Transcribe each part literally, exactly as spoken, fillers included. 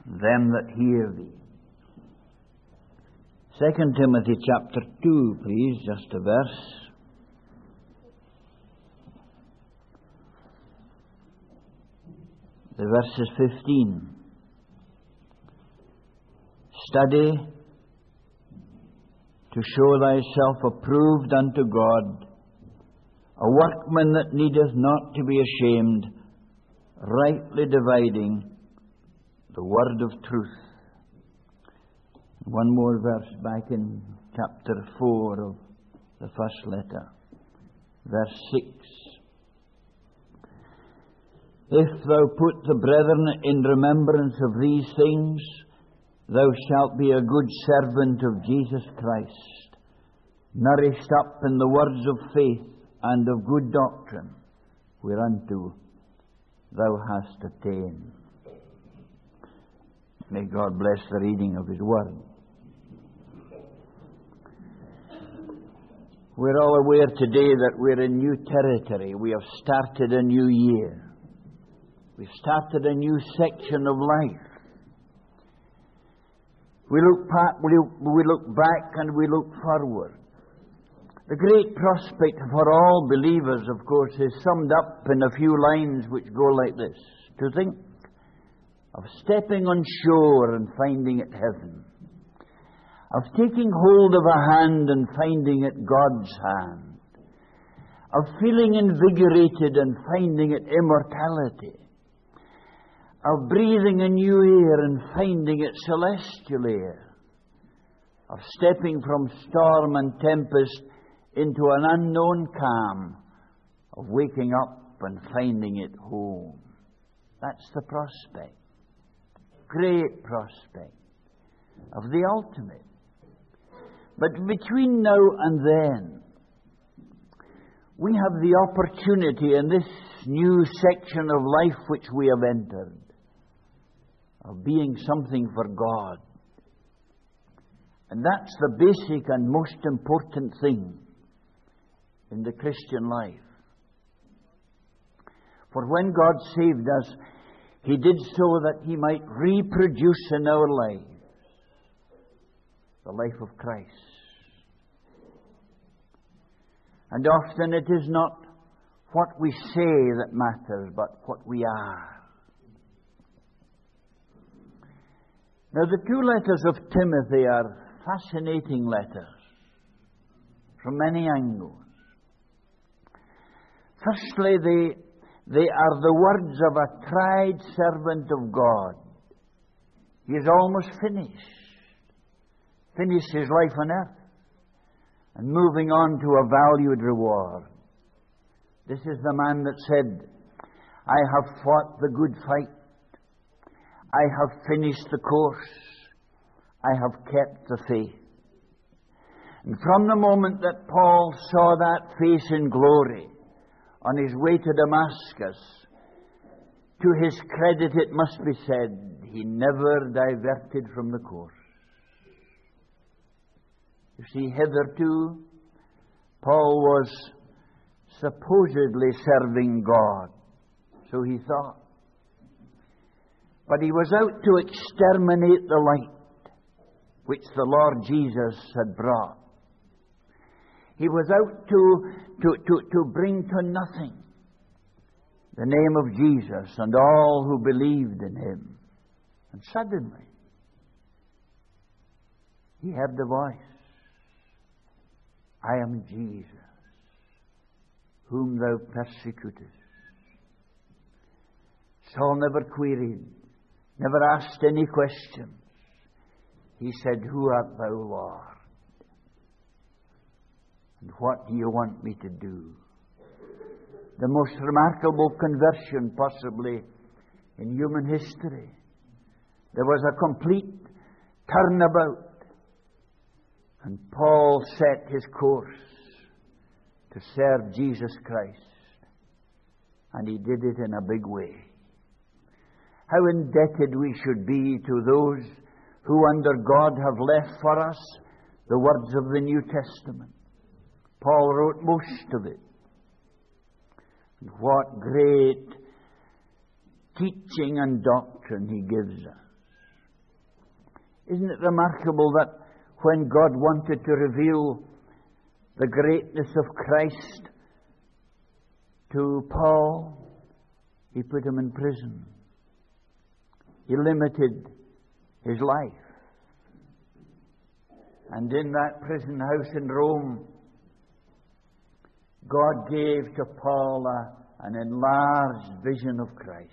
them that hear thee. Second Timothy chapter two, please, just a verse. The verse is fifteen. Study to show thyself approved unto God, a workman that needeth not to be ashamed, rightly dividing the word of truth. One more verse back in chapter four of the first letter, verse six. If thou put the brethren in remembrance of these things, thou shalt be a good servant of Jesus Christ, nourished up in the words of faith and of good doctrine, whereunto thou hast attained. May God bless the reading of His Word. We're all aware today that we're in new territory. We have started a new year. We've started a new section of life. We look back, we look back and we look forward. The great prospect for all believers, of course, is summed up in a few lines which go like this: to think of stepping on shore and finding it heaven, of taking hold of a hand and finding it God's hand, of feeling invigorated and finding it immortality, of breathing a new air and finding it celestial air, of stepping from storm and tempest into an unknown calm, of waking up and finding it home. That's the prospect, great prospect of the ultimate. But between now and then, we have the opportunity in this new section of life which we have entered of being something for God. And that's the basic and most important thing in the Christian life. For when God saved us, He did so that He might reproduce in our lives the life of Christ. And often it is not what we say that matters, but what we are. Now, the two letters of Timothy are fascinating letters from many angles. Firstly, they, they are the words of a tried servant of God. He is almost finished. Finished his life on earth and moving on to a valued reward. This is the man that said, I have fought the good fight. I have finished the course. I have kept the faith. And from the moment that Paul saw that face in glory on his way to Damascus, to his credit it must be said, he never diverted from the course. You see, hitherto, Paul was supposedly serving God, so he thought. But he was out to exterminate the light which the Lord Jesus had brought. He was out to, to, to, to bring to nothing the name of Jesus and all who believed in Him. And suddenly, he heard the voice, I am Jesus, whom thou persecutest. Saul never queried, never asked any questions. He said, Who art thou, Lord? And what do you want me to do? The most remarkable conversion possibly in human history. There was a complete turnabout. And Paul set his course to serve Jesus Christ. And he did it in a big way. How indebted we should be to those who under God have left for us the words of the New Testament. Paul wrote most of it. And what great teaching and doctrine he gives us. Isn't it remarkable that when God wanted to reveal the greatness of Christ to Paul, He put him in prison. He limited his life. And in that prison house in Rome, God gave to Paul a, an enlarged vision of Christ.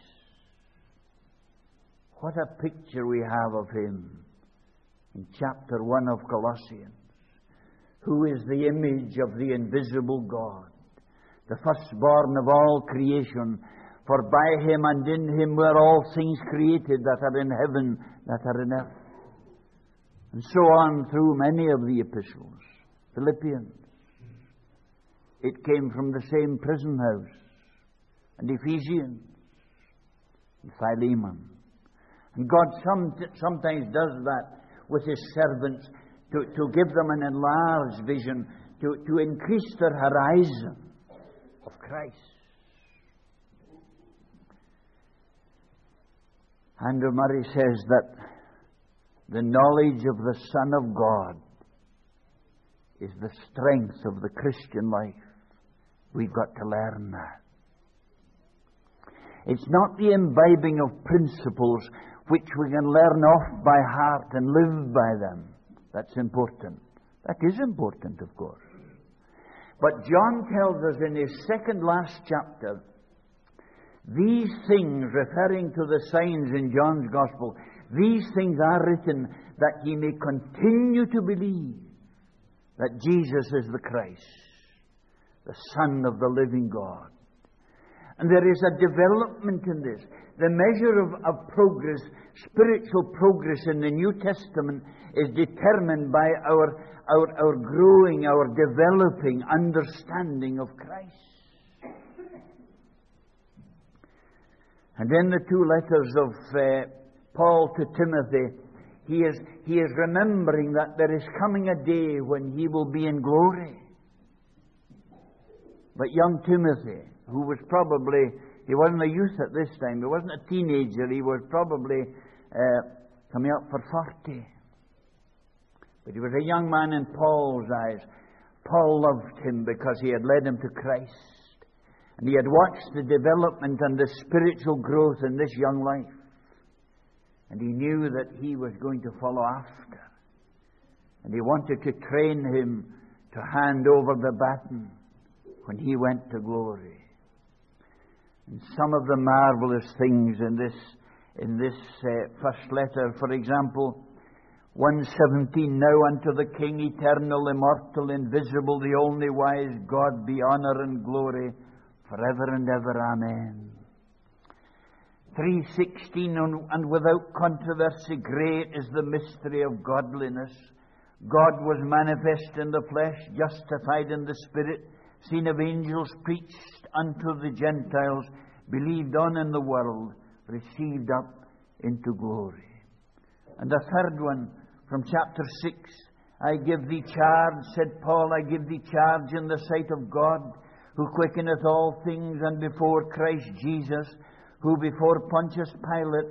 What a picture we have of Him in chapter one of Colossians. Who is the image of the invisible God, the firstborn of all creation. For by Him and in Him were all things created that are in heaven, that are in earth. And so on through many of the epistles. Philippians. It came from the same prison house. And Ephesians. And Philemon. And God some, sometimes does that with His servants to, to give them an enlarged vision, to, to increase their horizon of Christ. Andrew Murray says that the knowledge of the Son of God is the strength of the Christian life. We've got to learn that. It's not the imbibing of principles which we can learn off by heart and live by them. That's important. That is important, of course. But John tells us in his second last chapter, these things, referring to the signs in John's Gospel, these things are written that ye may continue to believe that Jesus is the Christ, the Son of the living God. And there is a development in this. The measure of, of progress, spiritual progress in the New Testament is determined by our, our, our growing, our developing understanding of Christ. And in the two letters of uh, Paul to Timothy, he is, he is remembering that there is coming a day when he will be in glory. But young Timothy, who was probably, he wasn't a youth at this time, he wasn't a teenager, he was probably uh, coming up for forty. But he was a young man in Paul's eyes. Paul loved him because he had led him to Christ. And he had watched the development and the spiritual growth in this young life. And he knew that he was going to follow after. And he wanted to train him to hand over the baton when he went to glory. And some of the marvelous things in this in this uh, first letter, for example, one seventeen, now unto the King, eternal, immortal, invisible, the only wise God, be honor and glory forever and ever. Amen. three sixteen, and without controversy, great is the mystery of godliness. God was manifest in the flesh, justified in the Spirit, seen of angels, preached unto the Gentiles, believed on in the world, received up into glory. And the third one, from chapter six, I give thee charge, said Paul, I give thee charge in the sight of God, who quickeneth all things, and before Christ Jesus, who before Pontius Pilate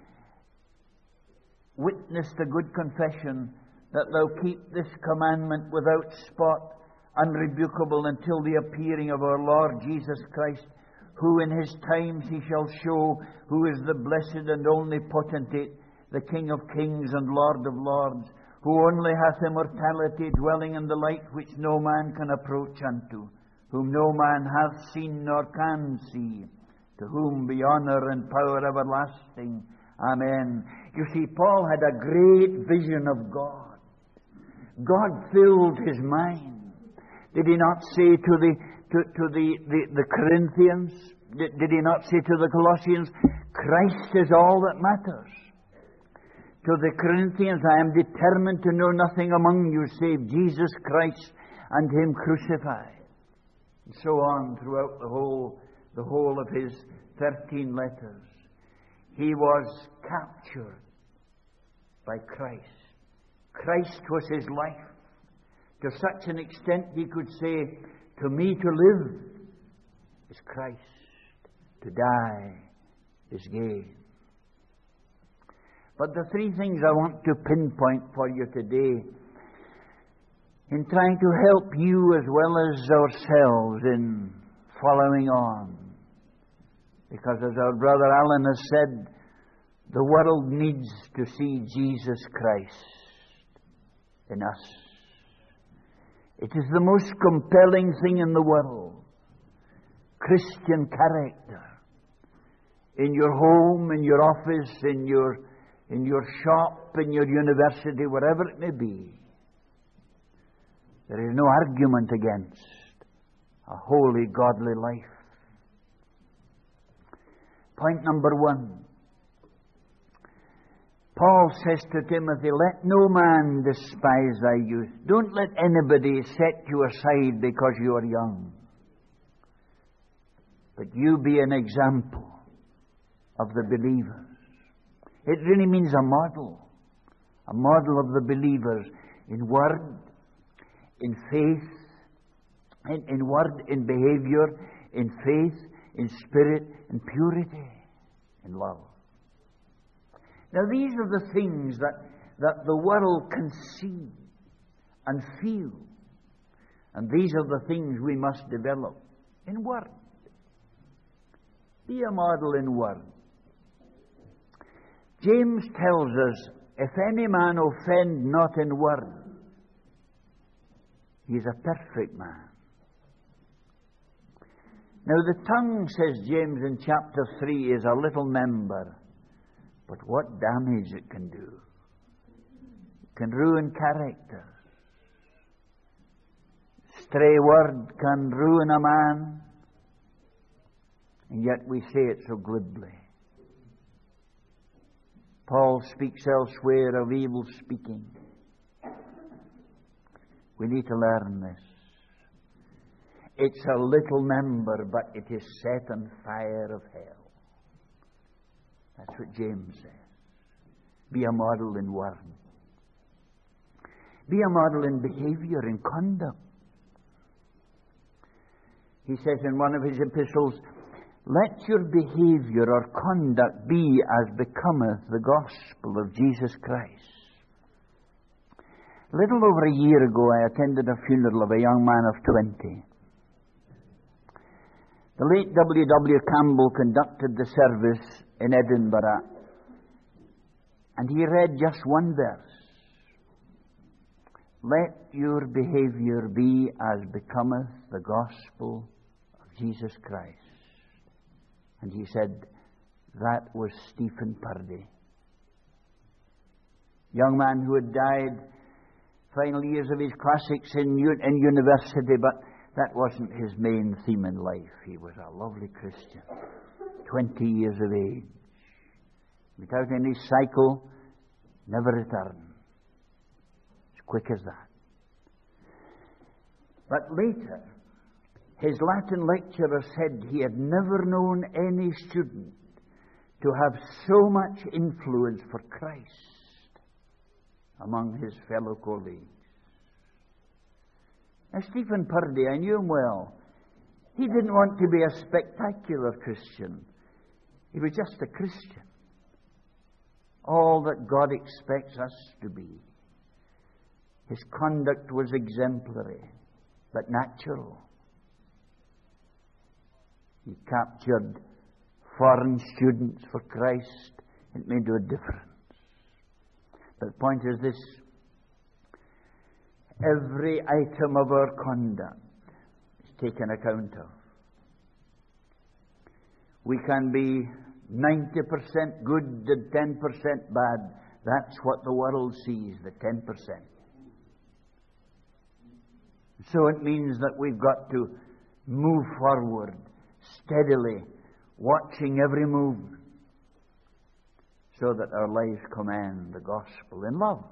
witnessed a good confession, that thou keep this commandment without spot, unrebukable, until the appearing of our Lord Jesus Christ, who in His times He shall show, who is the blessed and only potentate, the King of kings and Lord of lords, who only hath immortality, dwelling in the light which no man can approach unto, whom no man hath seen nor can see, to whom be honor and power everlasting. Amen. You see, Paul had a great vision of God. God filled his mind. Did he not say to the to, to the, the, the Corinthians, did, did he not say to the Colossians, Christ is all that matters? To the Corinthians, I am determined to know nothing among you save Jesus Christ and Him crucified. And so on throughout the whole the whole of his thirteen letters. He was captured by Christ. Christ was his life. To such an extent he could say, to me to live is Christ, to die is gain. But the three things I want to pinpoint for you today, in trying to help you as well as ourselves in following on. Because as our brother Alan has said, the world needs to see Jesus Christ in us. It is the most compelling thing in the world. Christian character. In your home, in your office, in your, in your shop, in your university, wherever it may be. There is no argument against a holy, godly life. Point number one. Paul says to Timothy, let no man despise thy youth. Don't let anybody set you aside because you are young. But you be an example of the believers. It really means a model. A model of the believers in word, in faith, in, in word, in behavior, in faith, in spirit, in purity, in love. Now these are the things that, that the world can see and feel. And these are the things we must develop in word. Be a model in word. James tells us, if any man offend not in word, he is a perfect man. Now the tongue, says James in chapter three, is a little member. But what damage it can do. It can ruin character. Stray word can ruin a man. And yet we say it so glibly. Paul speaks elsewhere of evil speaking. We need to learn this. It's a little member, but it is set on fire of hell. That's what James says. Be a model in word. Be a model in behavior, in conduct. He says in one of his epistles, let your behavior or conduct be as becometh the gospel of Jesus Christ. A little over a year ago, I attended a funeral of a young man of twenty. The late W W Campbell conducted the service in Edinburgh, and he read just one verse. Let your behavior be as becometh the gospel of Jesus Christ. And he said, that was Stephen Purdy. Young man who had died final years of his classics in, in university, but that wasn't his main theme in life. He was a lovely Christian. Twenty years of age. Without any cycle, never return. As quick as that. But later, his Latin lecturer said he had never known any student to have so much influence for Christ among his fellow colleagues. Now, Stephen Purdy, I knew him well. He didn't want to be a spectacular Christian. He was just a Christian. All that God expects us to be. His conduct was exemplary, but natural. He captured foreign students for Christ. It made a difference. But the point is this. Every item of our conduct is taken account of. We can be ninety percent good and ten percent bad. That's what the world sees, the ten percent. So it means that we've got to move forward steadily, watching every movement, so that our lives command the gospel in love.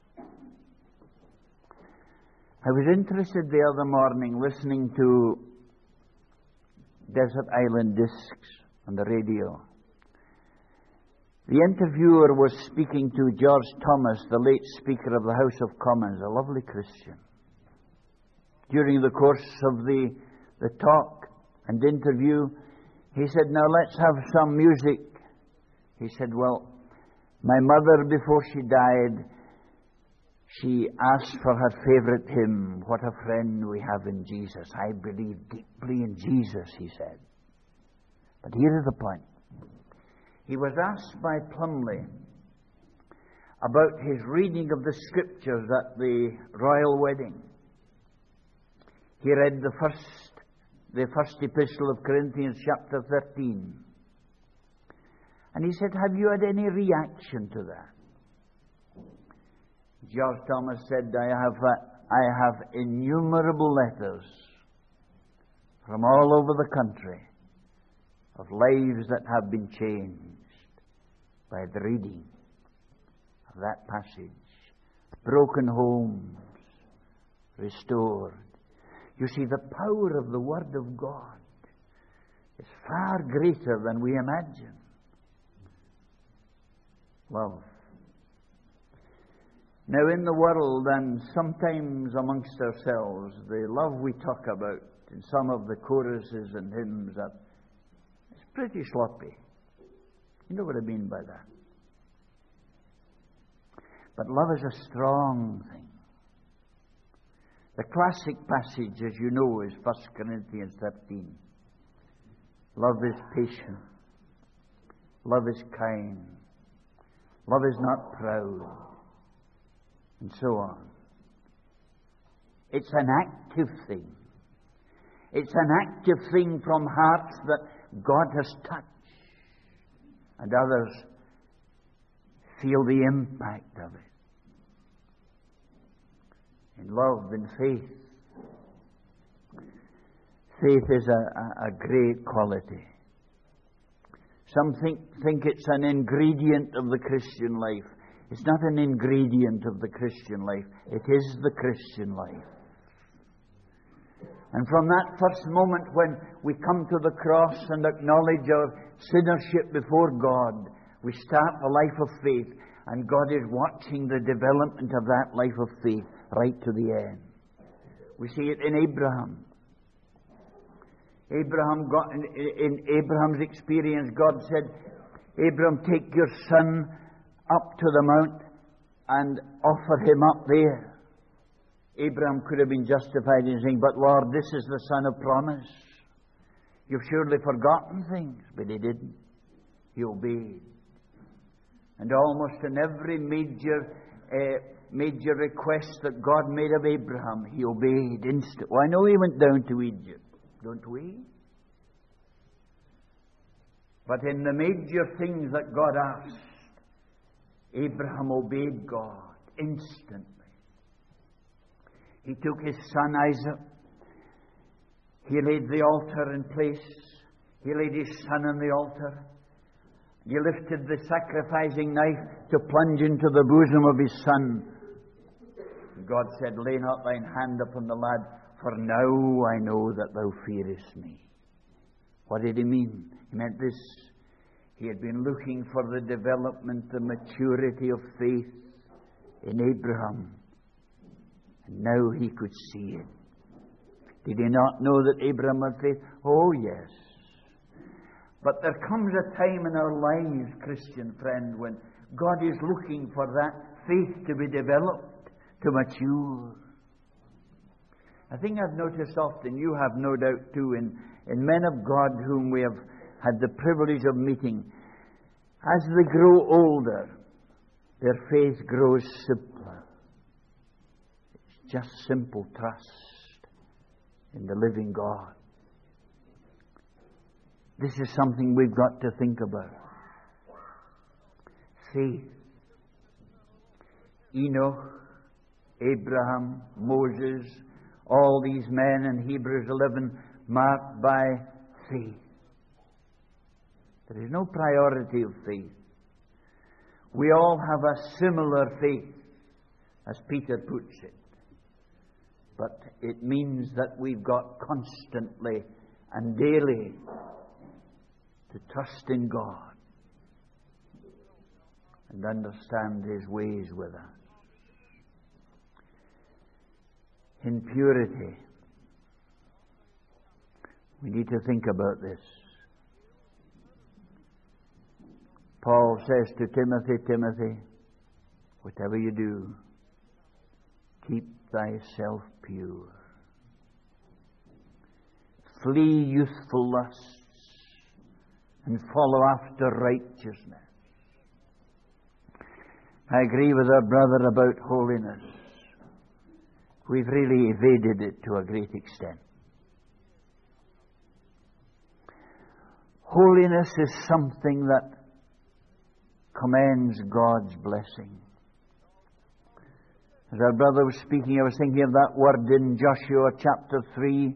I was interested the other morning listening to Desert Island Discs on the radio. The interviewer was speaking to George Thomas, the late Speaker of the House of Commons, a lovely Christian. During the course of the, the talk and interview, he said, now let's have some music. He said, well, My mother, before she died, she asked for her favorite hymn, "What a Friend We Have in Jesus." I believe deeply in Jesus, he said. But here is the point. He was asked by Plumley about his reading of the Scriptures at the royal wedding. He read the first, the first epistle of Corinthians, chapter thirteen. And he said, "Have you had any reaction to that?" George Thomas said, I have, uh, I have innumerable letters from all over the country of lives that have been changed by the reading of that passage. Broken homes restored. You see, the power of the Word of God is far greater than we imagine. Love. Now, in the world and sometimes amongst ourselves, the love we talk about in some of the choruses and hymns, are, it's pretty sloppy. You know what I mean by that? But love is a strong thing. The classic passage, as you know, is First Corinthians thirteen. Love is patient. Love is kind. Love is not proud. And so on. It's an active thing. It's an active thing from hearts that God has touched. And others feel the impact of it. In love, in faith. Faith is a, a, a great quality. Some think, think it's an ingredient of the Christian life. It's not an ingredient of the Christian life. It is the Christian life. And from that first moment when we come to the cross and acknowledge our sinnership before God, we start a life of faith, and God is watching the development of that life of faith right to the end. We see it in Abraham. Abraham got in, in Abraham's experience, God said, "Abraham, take your son up to the mount and offer him up there." Abraham could have been justified in saying, "But Lord, this is the son of promise. You've surely forgotten things." But he didn't. He obeyed. And almost in every major uh, major request that God made of Abraham, he obeyed instantly. Well, I know he went down to Egypt, don't we? But in the major things that God asked, Abraham obeyed God instantly. He took his son Isaac. He laid the altar in place. He laid his son on the altar. He lifted the sacrificing knife to plunge into the bosom of his son. God said, "Lay not thine hand upon the lad, for now I know that thou fearest me." What did he mean? He meant this. He had been looking for the development, the maturity of faith in Abraham. And now he could see it. Did he not know that Abraham had faith? Oh, yes. But there comes a time in our lives, Christian friend, when God is looking for that faith to be developed, to mature. A thing I've noticed often, you have no doubt too, in, in men of God whom we have had the privilege of meeting, as they grow older, their faith grows simpler. It's just simple trust in the living God. This is something we've got to think about. Faith. Enoch, Abraham, Moses, all these men in Hebrews eleven marked by faith. There is no priority of faith. We all have a similar faith, as Peter puts it. But it means that we've got constantly and daily to trust in God and understand His ways with us. In purity, we need to think about this. Paul says to Timothy, Timothy, whatever you do, keep thyself pure. Flee youthful lusts and follow after righteousness. I agree with our brother about holiness. We've really evaded it to a great extent. Holiness is something that commends God's blessing. As our brother was speaking, I was thinking of that word in Joshua chapter three.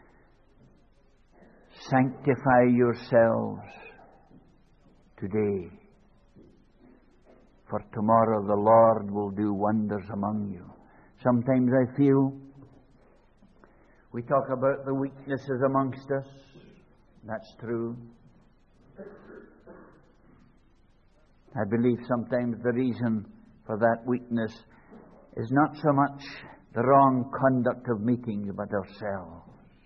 Sanctify yourselves today, for tomorrow the Lord will do wonders among you. Sometimes I feel we talk about the weaknesses amongst us. That's true. I believe sometimes the reason for that weakness is not so much the wrong conduct of meetings, but ourselves.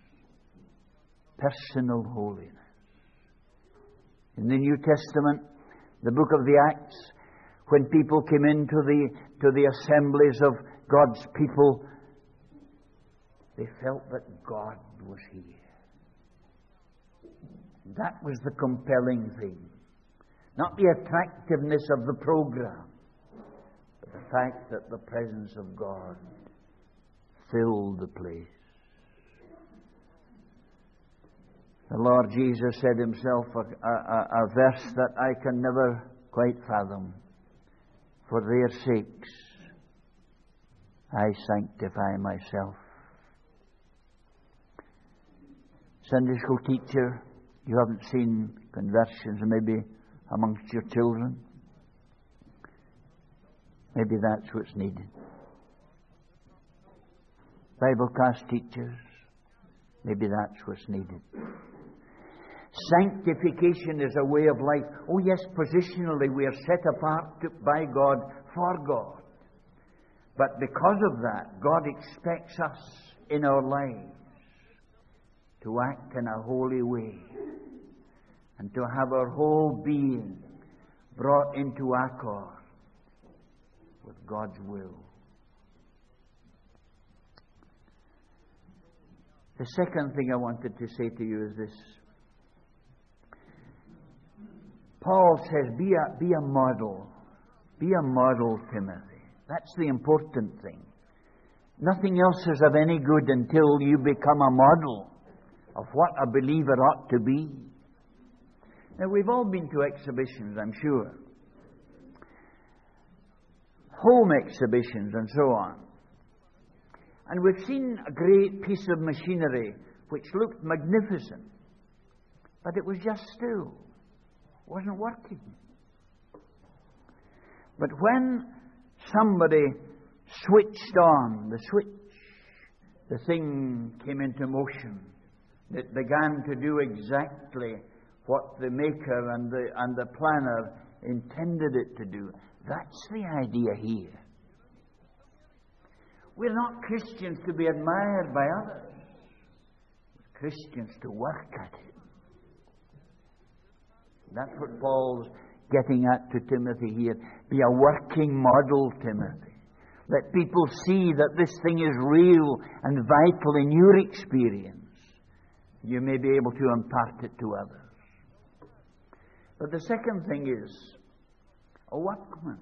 Personal holiness. In the New Testament, the book of the Acts, when people came into the to the assemblies of God's people, they felt that God was here. That was the compelling thing. Not the attractiveness of the program, but the fact that the presence of God filled the place. The Lord Jesus said himself a, a, a verse that I can never quite fathom. For their sakes, I sanctify myself. Sunday school teacher, you haven't seen conversions maybe amongst your children. Maybe that's what's needed. Bible class teachers, maybe that's what's needed. Sanctification is a way of life. Oh yes, positionally we are set apart by God for God. But because of that, God expects us in our lives to act in a holy way and to have our whole being brought into accord with God's will. The second thing I wanted to say to you is this. Paul says, be a, be a model. Be a model, Timothy. That's the important thing. Nothing else is of any good until you become a model of what a believer ought to be. Now, we've all been to exhibitions, I'm sure. Home exhibitions and so on. And we've seen a great piece of machinery which looked magnificent. But it was just still. It wasn't working. But when somebody switched on the switch, the thing came into motion. It began to do exactly what the maker and the, and the planner intended it to do. That's the idea here. We're not Christians to be admired by others. We're Christians to work at it. That's what Paul's getting at to Timothy here. Be a working model, Timothy. Let people see that this thing is real and vital in your experience. You may be able to impart it to others. But the second thing is a workman.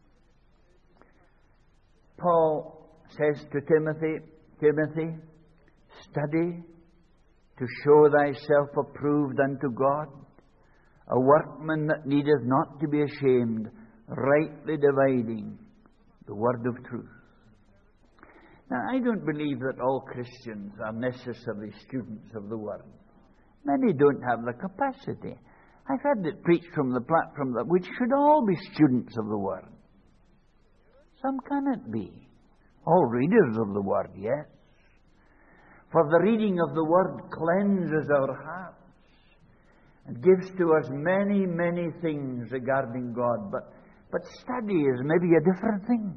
Paul says to Timothy, Timothy, study to show thyself approved unto God, a workman that needeth not to be ashamed, rightly dividing the word of truth. Now, I don't believe that all Christians are necessarily students of the Word. Many don't have the capacity. I've had it preached from the platform that we should all be students of the Word. Some cannot be. All readers of the Word, yes. For the reading of the Word cleanses our hearts and gives to us many, many things regarding God. But, but study is maybe a different thing.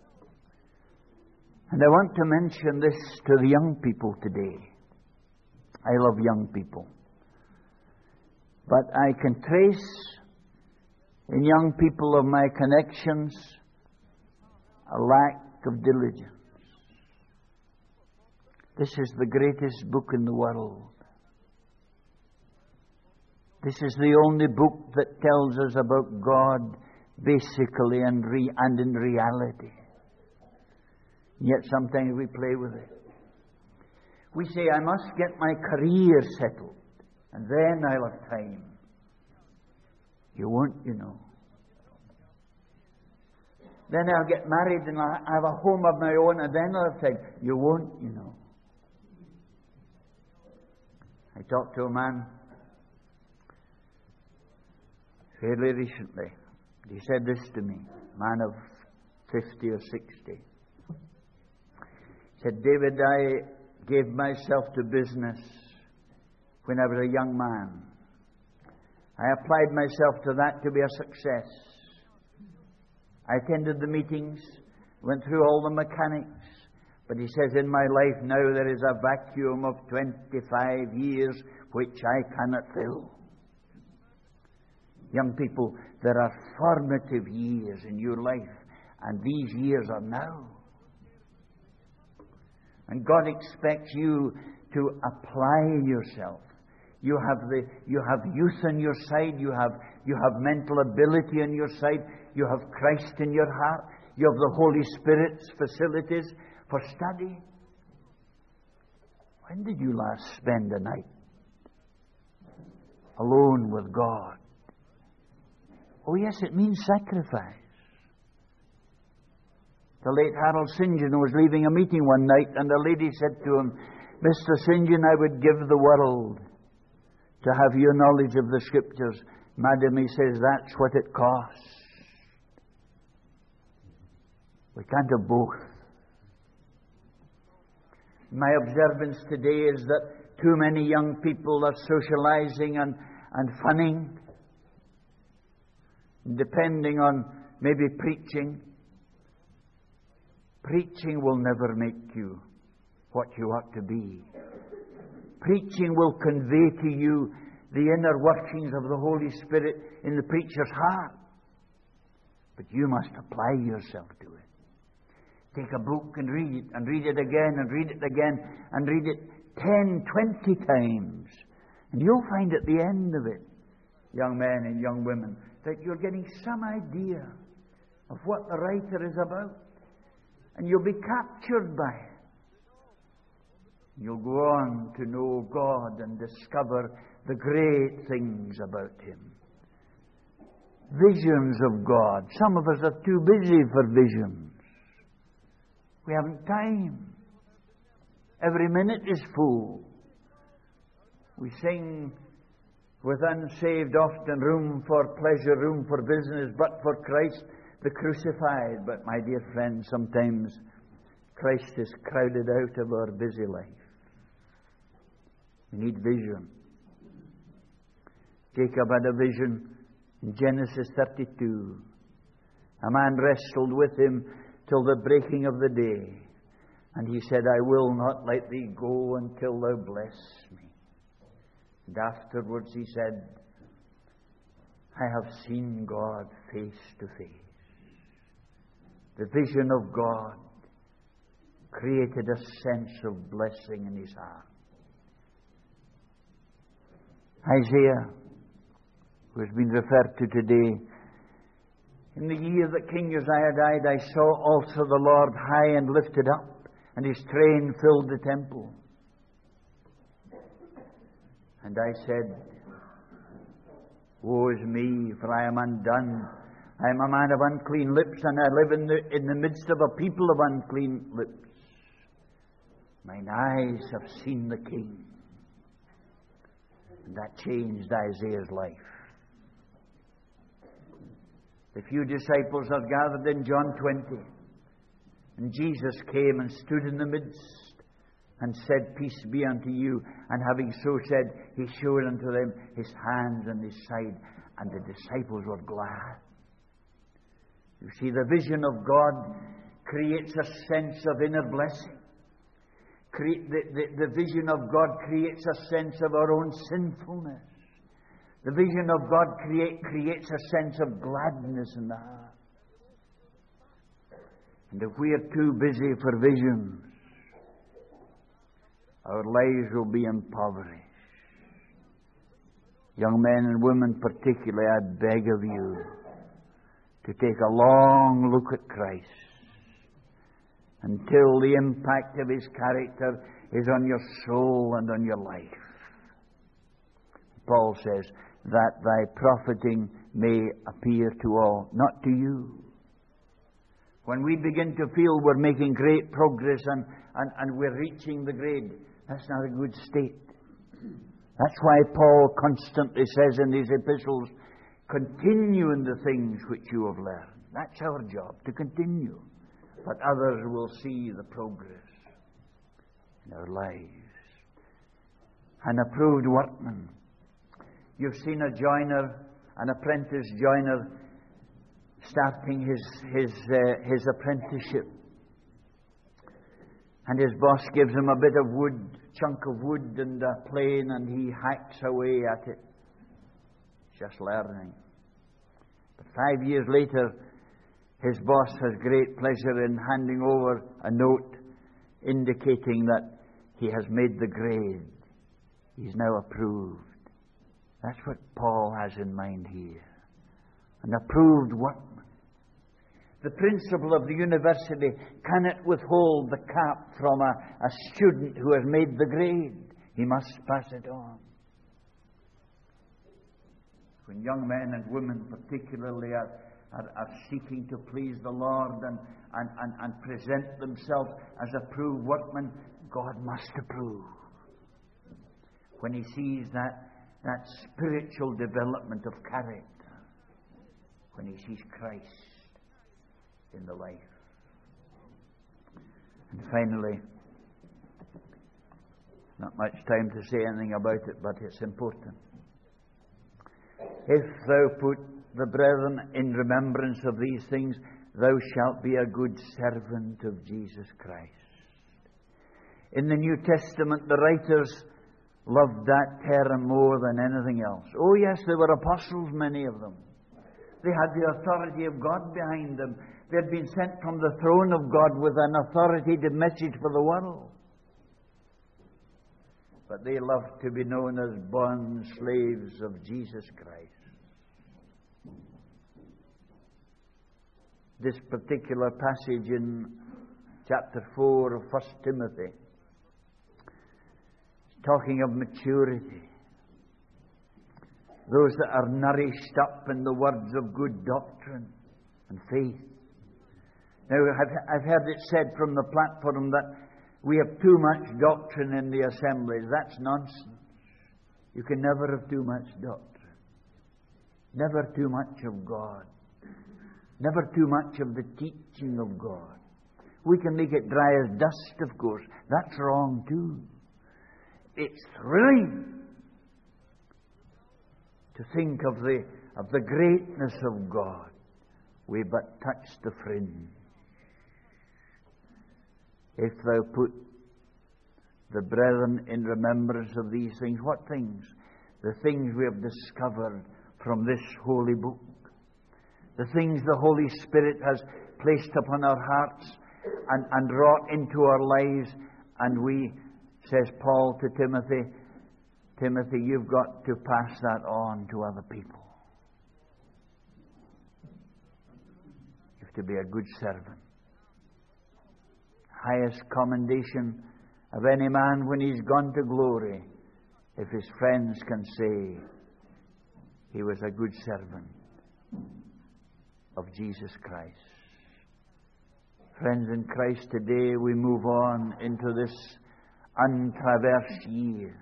And I want to mention this to the young people today. I love young people. But I can trace In young people of my connections, a lack of diligence. This is the greatest book in the world. This is the only book that tells us about God basically and, re- and in reality. Yet sometimes we play with it. We say, I must get my career settled, and then I'll have time. You won't, you know. Then I'll get married and I'll have a home of my own, and then I'll have time. You won't, you know. I talked to a man fairly recently. He said this to me, a man of fifty or sixty. He said, David, I gave myself to business when I was a young man. I applied myself to that to be a success. I attended the meetings, went through all the mechanics. But he says, in my life now there is a vacuum of twenty-five years which I cannot fill. Young people, there are formative years in your life, and these years are now. And God expects you to apply yourself. You have the you have youth on your side, you have you have mental ability on your side, you have Christ in your heart, you have the Holy Spirit's facilities for study. When did you last spend a night alone with God? Oh yes, it means sacrifice. The late Harold St John was leaving a meeting one night, and the lady said to him, Mister St John, I would give the world to have your knowledge of the Scriptures. Madam, he says, that's what it costs. We can't have both. My observance today is that too many young people are socializing and, and funning, depending on maybe preaching. Preaching will never make you what you ought to be. Preaching will convey to you the inner workings of the Holy Spirit in the preacher's heart. But you must apply yourself to it. Take a book and read it, and read it again, and read it again, and read it ten, twenty times. And you'll find at the end of it, young men and young women, that you're getting some idea of what the writer is about. And you'll be captured by it. You'll go on to know God and discover the great things about Him. Visions of God. Some of us are too busy for visions. We haven't time. Every minute is full. We sing, with unsaved often room for pleasure, room for business, but for Christ the crucified. But my dear friends, sometimes Christ is crowded out of our busy life. We need vision. Jacob had a vision in Genesis thirty-two. A man wrestled with him till the breaking of the day. And he said, I will not let thee go until thou bless me. And afterwards he said, I have seen God face to face. The vision of God created a sense of blessing in his heart. Isaiah, who has been referred to today, in the year that King Uzziah died, I saw also the Lord high and lifted up, and his train filled the temple. And I said, woe is me, for I am undone. I am a man of unclean lips, and I live in the, in the midst of a people of unclean lips. Mine eyes have seen the King. And that changed Isaiah's life. The few disciples are gathered in John twenty. And Jesus came and stood in the midst and said, peace be unto you. And having so said, he showed unto them his hands and his side. And the disciples were glad. You see, the vision of God creates a sense of inner blessing. Cre- the, the, the vision of God creates a sense of our own sinfulness. The vision of God create, creates a sense of gladness in the heart. And if we are too busy for visions, our lives will be impoverished. Young men and women particularly, I beg of you to take a long look at Christ until the impact of His character is on your soul and on your life. Paul says, that thy profiting may appear to all, not to you. When we begin to feel we're making great progress and, and, and we're reaching the grade, that's not a good state. That's why Paul constantly says in his epistles, continue in the things which you have learned. That's our job, to continue. But others will see the progress in our lives. An approved workman. You've seen a joiner, an apprentice joiner, starting his his uh, his apprenticeship, and his boss gives him a bit of wood, chunk of wood and a plane, and he hacks away at it. Just learning. But five years later, his boss has great pleasure in handing over a note indicating that he has made the grade. He's now approved. That's what Paul has in mind here. An approved workman. The principal of the university cannot withhold the cap from a, a student who has made the grade. He must pass it on. When young men and women particularly are, are, are seeking to please the Lord and, and, and, and present themselves as approved workmen, God must approve. When He sees that, that spiritual development of character, when He sees Christ in the life. And finally, not much time to say anything about it, but it's important. If thou put the brethren in remembrance of these things, thou shalt be a good servant of Jesus Christ. In the New Testament, the writers loved that term more than anything else. Oh yes, they were apostles, many of them. They had the authority of God behind them. They had been sent from the throne of God with an authoritative message for the world. But they loved to be known as bond slaves of Jesus Christ. This particular passage in chapter four of First Timothy is talking of maturity. Those that are nourished up in the words of good doctrine and faith. Now, I've heard it said from the platform that we have too much doctrine in the assemblies. That's nonsense. You can never have too much doctrine. Never too much of God. Never too much of the teaching of God. We can make it dry as dust, of course. That's wrong too. It's thrilling to think of the of the greatness of God. We but touch the fringe. If thou put the brethren in remembrance of these things. What things? The things we have discovered from this holy book. The things the Holy Spirit has placed upon our hearts and, and wrought into our lives. And we, says Paul to Timothy, Timothy, you've got to pass that on to other people. You have to be a good servant. Highest commendation of any man when he's gone to glory, if his friends can say he was a good servant of Jesus Christ. Friends in Christ, today we move on into this untraversed year.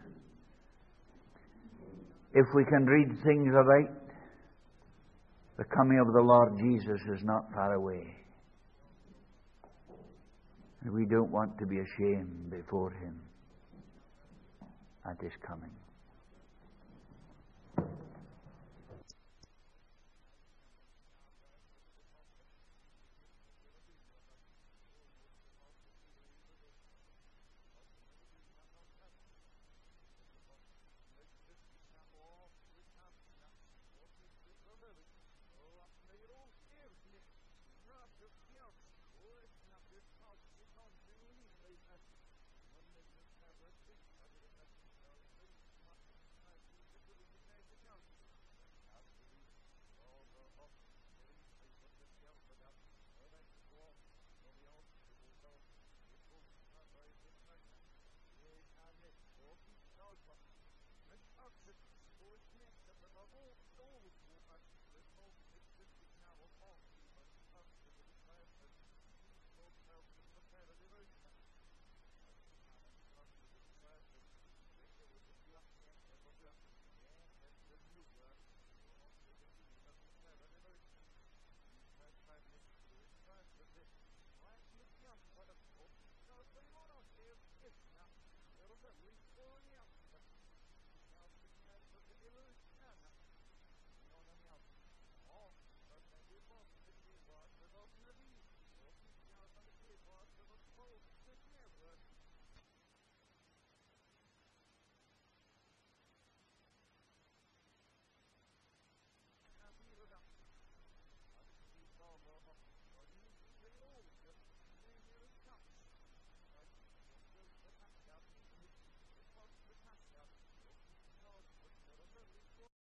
If we can read things aright, the coming of the Lord Jesus is not far away. And we don't want to be ashamed before Him at His coming.